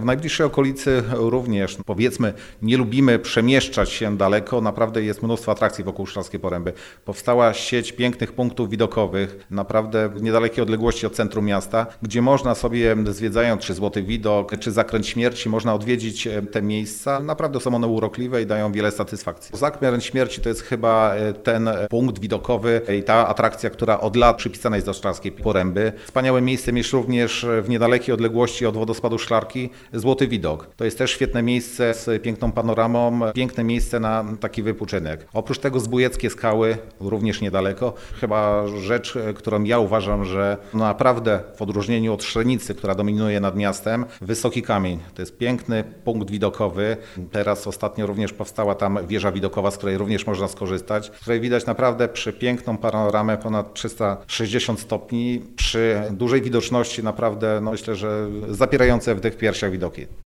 najbliższej okolicy również, powiedzmy, nie lubimy przemieszczać się daleko, naprawdę jest mnóstwo atrakcji wokół Szklarskiej Poręby. Powstała sieć pięknych punktów widokowych, naprawdę w niedalekiej odległości od centrum miasta, gdzie można sobie, zwiedzając czy Złoty Widok, czy Zakręt Śmierci, można odwiedzić te miejsca. Naprawdę są one urokliwe i dają wiele satysfakcji. Zakręt Śmierci to jest chyba ten punkt widokowy i ta atrakcja, która od lat przypisana jest do Szklarskiej Poręby. Wspaniałe miejsce jest również w niedalekiej odległości od wodospadu Szklarki Złoty Widok. To jest też świetne miejsce z piękną panoramą, piękne miejsce na taki wypoczynek. Oprócz tego Zbójeckie Skały, również niedaleko. Chyba rzecz, którą ja uważam, że naprawdę w odróżnieniu od Szrenicy, która dominuje nad miastem, Wysoki Kamień. To jest piękny punkt widokowy. Teraz ostatnio również powstała tam wieża widokowa, z której również można skorzystać, w której widać naprawdę przepiękną panoramę ponad 360 stopni przy dużej widoczności, naprawdę myślę, że zapierające wdech w piersiach widoki.